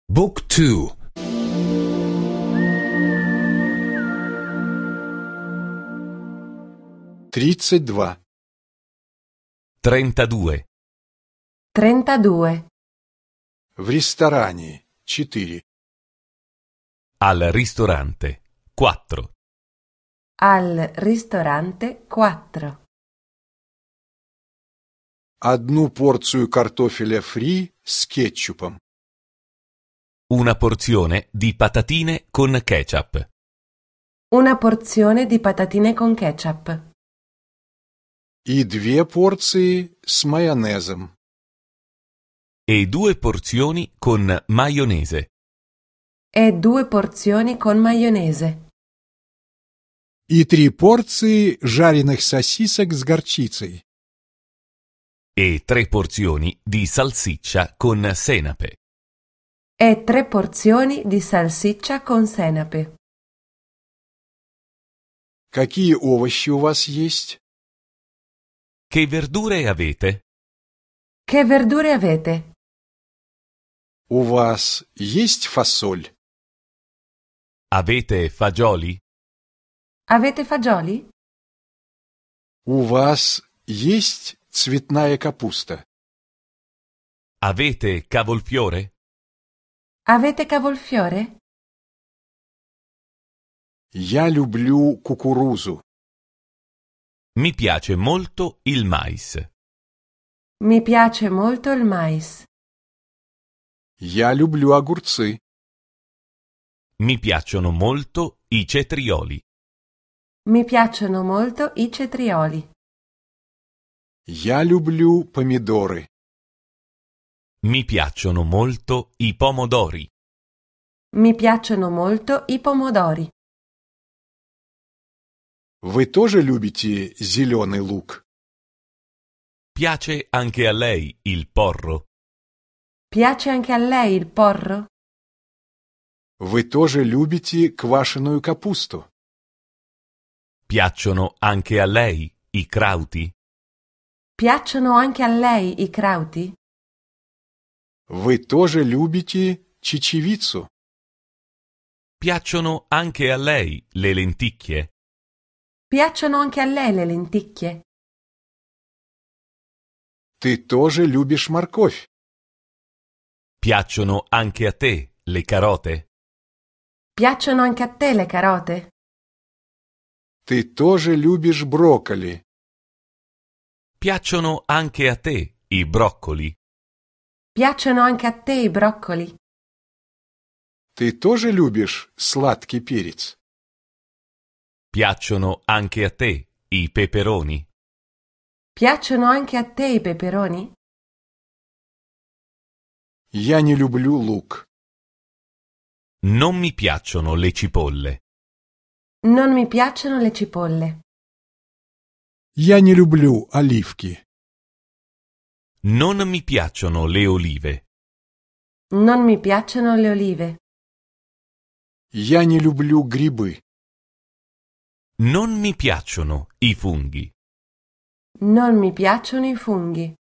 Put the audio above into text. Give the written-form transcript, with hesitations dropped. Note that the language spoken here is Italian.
Book 2. 32. 32. 32. В ресторане 4. Al ristorante 4. Al ristorante 4. Одну порцию картофеля фри с кетчупом. Una porzione di patatine con ketchup. Una porzione di patatine con ketchup. И 2 порции с майонезом. E 2 porzioni con maionese. E 2 porzioni con maionese. И 3 порции жареных сосисок с горчицей. E 3 porzioni di salsiccia con senape. E 3 porzioni di salsiccia con senape. Какие овощи у вас есть? Che verdure avete? Che verdure avete? У вас есть фасоль? Avete fagioli? Avete fagioli? У вас есть цветная капуста? Avete cavolfiore? Avete cavolfiore? Я люблю кукурузу. Mi piace molto il mais. Mi piace molto il mais. Я люблю огурцы. Mi piacciono molto i cetrioli. Mi piacciono molto i cetrioli. Я люблю помидоры. Mi piacciono molto i pomodori. Mi piacciono molto i pomodori. Вы тоже любите зеленый лук? Piace anche a lei il porro? Piace anche a lei il porro? Вы тоже любите квашеную капусту? Piacciono anche a lei i crauti? Piacciono anche a lei i crauti? Вы тоже любите чечевицу? Piacciono anche a lei le lenticchie? Piacciono anche a lei le lenticchie? Ты тоже любишь морковь? Piacciono anche a te le carote? Piacciono anche a te le carote? Ты тоже любишь брокколи? Piacciono anche a te i broccoli? Piacciono anche a te i broccoli? Ты тоже любишь сладкий перец? Piacciono anche a te i peperoni? Piacciono anche a te i peperoni? Я не люблю лук. Non mi piacciono le cipolle. Non mi piacciono le cipolle. Я не люблю оливки. Non mi piacciono le olive. Non mi piacciono le olive. Я не люблю грибы. Non mi piacciono i funghi. Non mi piacciono i funghi.